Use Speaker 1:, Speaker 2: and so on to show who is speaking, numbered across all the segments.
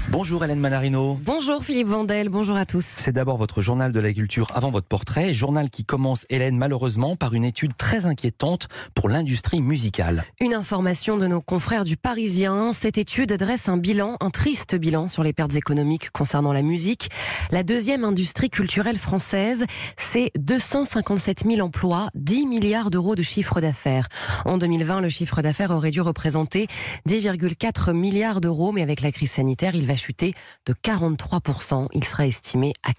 Speaker 1: Bonjour Hélène Manarino.
Speaker 2: Bonjour Philippe Vandel, bonjour à tous.
Speaker 1: C'est d'abord votre journal de la culture avant votre portrait. Journal qui commence, Hélène, malheureusement, par une étude très inquiétante pour l'industrie musicale.
Speaker 2: Une information de nos confrères du Parisien. Cette étude dresse un triste bilan sur les pertes économiques concernant la musique. La deuxième industrie culturelle française, c'est 257 000 emplois, 10 milliards d'euros de chiffre d'affaires. En 2020, le chiffre d'affaires aurait dû représenter 10,4 milliards d'euros, mais avec la crise sanitaire, il va chuter de 43%. Il sera estimé à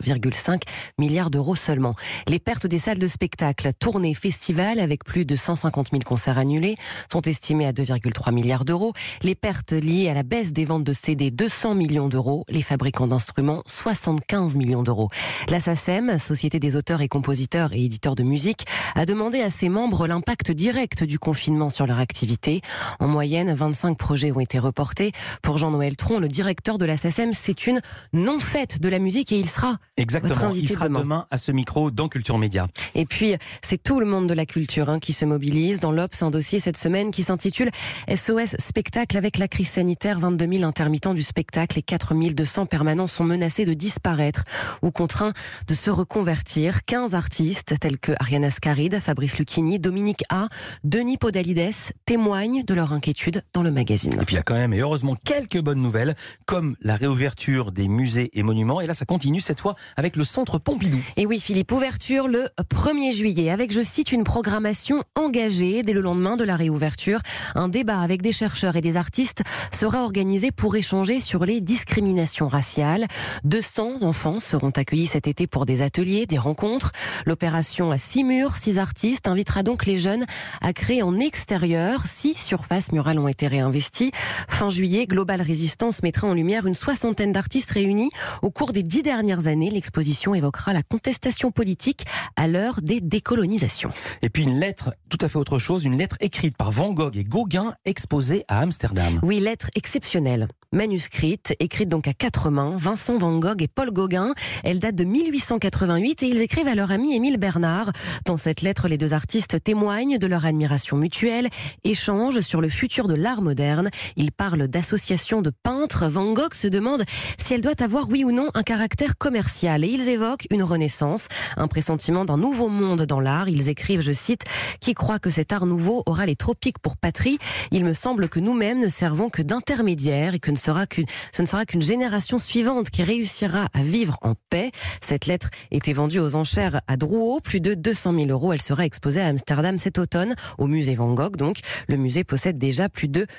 Speaker 2: 4,5 milliards d'euros seulement. Les pertes des salles de spectacle, tournées, festivals, avec plus de 150 000 concerts annulés, sont estimées à 2,3 milliards d'euros. Les pertes liées à la baisse des ventes de CD, 200 millions d'euros. Les fabricants d'instruments, 75 millions d'euros. La SACEM, Société des auteurs et compositeurs et éditeurs de musique, a demandé à ses membres l'impact direct du confinement sur leur activité. En moyenne, 25 projets ont été reportés. Pour Jean-Noël Tron, le directeur de la SACEM, c'est une non-fête de la musique et il sera votre invité
Speaker 1: il sera demain à ce micro dans Culture Média.
Speaker 2: Et puis, c'est tout le monde de la culture qui se mobilise. Dans l'Obs, un dossier cette semaine qui s'intitule SOS Spectacle. Avec la crise sanitaire, 22 000 intermittents du spectacle et 4 200 permanents sont menacés de disparaître ou contraints de se reconvertir. 15 artistes tels que Ariane Ascaride, Fabrice Lucchini, Dominique A, Denis Podalides témoignent de leur inquiétude dans le magazine.
Speaker 1: Et puis il y a quand même, et heureusement, quelques bonnes nouvelles, comme la réouverture des musées et monuments. Et là, ça continue cette fois avec le Centre Pompidou.
Speaker 2: Et oui, Philippe, ouverture le 1er juillet avec, je cite, une programmation engagée. Dès le lendemain de la réouverture, un débat avec des chercheurs et des artistes sera organisé pour échanger sur les discriminations raciales. 200 enfants seront accueillis cet été pour des ateliers, des rencontres. L'opération à 6 murs, 6 artistes invitera donc les jeunes à créer en extérieur. 6 surfaces murales ont été réinvesties. Fin juillet, Global Résistance mettra en lumière une 60aine d'artistes réunis. Au cours des 10 dernières années, l'exposition évoquera la contestation politique à l'heure des décolonisations.
Speaker 1: Et puis une lettre, tout à fait autre chose, une lettre écrite par Van Gogh et Gauguin exposée à Amsterdam.
Speaker 2: Oui, lettre exceptionnelle. Manuscrite, écrite donc à 4 mains, Vincent Van Gogh et Paul Gauguin. Elle date de 1888 et ils écrivent à leur ami Émile Bernard. Dans cette lettre, les deux artistes témoignent de leur admiration mutuelle, échangent sur le futur de l'art moderne. Ils parlent d'associations de peintres. Van Gogh se demande si elle doit avoir, oui ou non, un caractère commercial. Et ils évoquent une renaissance, un pressentiment d'un nouveau monde dans l'art. Ils écrivent, je cite, « Qui croit que cet art nouveau aura les tropiques pour patrie ? Il me semble que nous-mêmes ne servons que d'intermédiaires et que ce ne sera qu'une génération suivante qui réussira à vivre en paix. » Cette lettre était vendue aux enchères à Drouot, plus de 200 000 €. Elle sera exposée à Amsterdam cet automne, au musée Van Gogh. Donc, le musée possède déjà plus de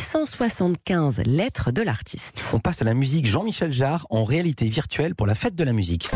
Speaker 2: 875 lettres de l'artiste.
Speaker 1: On passe à la musique. Jean-Michel Jarre en réalité virtuelle pour la fête de la musique.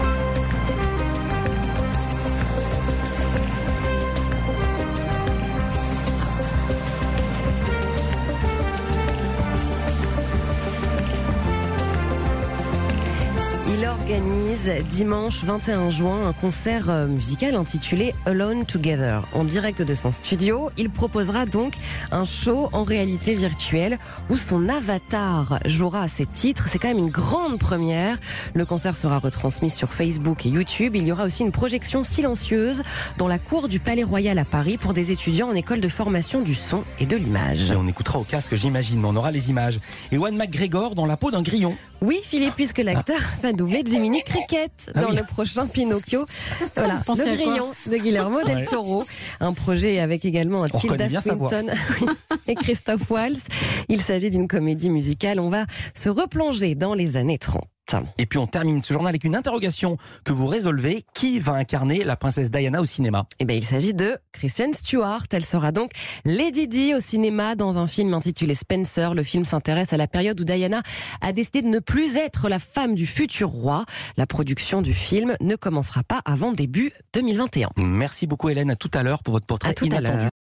Speaker 2: Il organise dimanche 21 juin un concert musical intitulé Alone Together. En direct de son studio, il proposera donc un show en réalité virtuelle où son avatar jouera à ses titres. C'est quand même une grande première. Le concert sera retransmis sur Facebook et YouTube. Il y aura aussi une projection silencieuse dans la cour du Palais Royal à Paris pour des étudiants en école de formation du son et de l'image.
Speaker 1: Et on écoutera au casque, j'imagine, mais on aura les images. Et Ewan McGregor dans la peau d'un grillon.
Speaker 2: Oui, Philippe, puisque l'acteur va doubler Jiminy Cricket dans le prochain Pinocchio. Voilà, le grillon de Guillermo del Toro. Un projet avec également Tilda Swinton et Christophe Waltz. Il s'agit d'une comédie musicale. On va se replonger dans les années 30.
Speaker 1: Et puis on termine ce journal avec une interrogation que vous résolvez. Qui va incarner la princesse Diana au cinéma ?
Speaker 2: Eh bien, il s'agit de Kristen Stewart. Elle sera donc Lady Di au cinéma dans un film intitulé Spencer. Le film s'intéresse à la période où Diana a décidé de ne plus être la femme du futur roi. La production du film ne commencera pas avant début 2021.
Speaker 1: Merci beaucoup Hélène, à tout à l'heure pour votre portrait inattendu.